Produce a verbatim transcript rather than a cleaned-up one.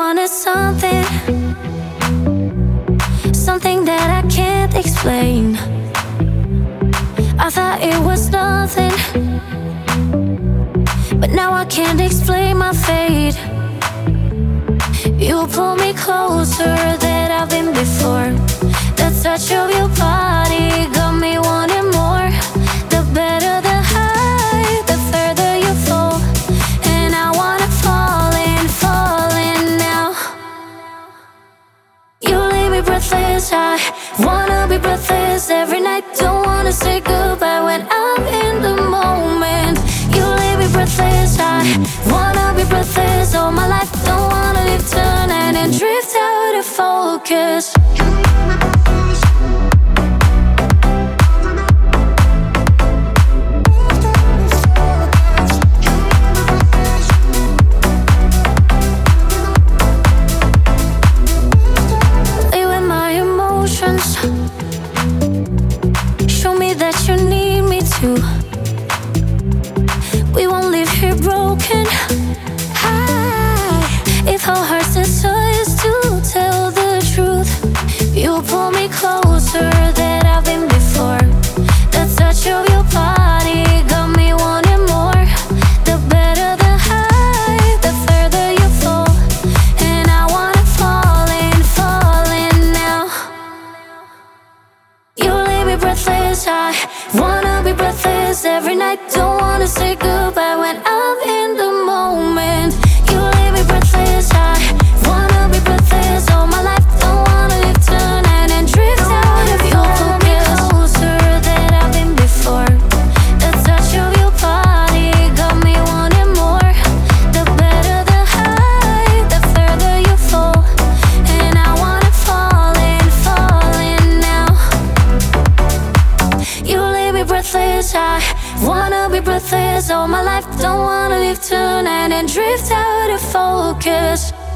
wanted something, something that I can't explain. I thought it was nothing, but now I can't explain my fate. You pull me closer than I've been before. The touch of your body got me wanting more. The better the high, the further you fall. And I wanna fall in, fall in now. You leave me breathless, I wanna be breathless every night. Don't wanna say goodbye when I'm in the moment. You leave me breathless, I wanna be breathless all my life. Don't wanna live tonight and drift out of focus. Play with my emotions, show me that you need me too. We won't leave here broken. If our hearts decide to tell the truth, you pull me closer than I've been before. The touch of your body got me wanting more. The better the high, the further you fall. And I wanna fall in, fall in now. You leave me breathless, I wanna be breathless every night. Don't wanna say goodbye when I'm in the moment. You leave me breathless, I wanna be breathless all my life. Don't wanna live tonight and drift out of your focus. You pull me closer than I've been before. The touch of your body got me wanting more. The better the high, the further you fall. And I wanna fall in, fall in now. You leave me breathless, I wanna be breathless all my life. Don't wanna live tonight and drift out of focus.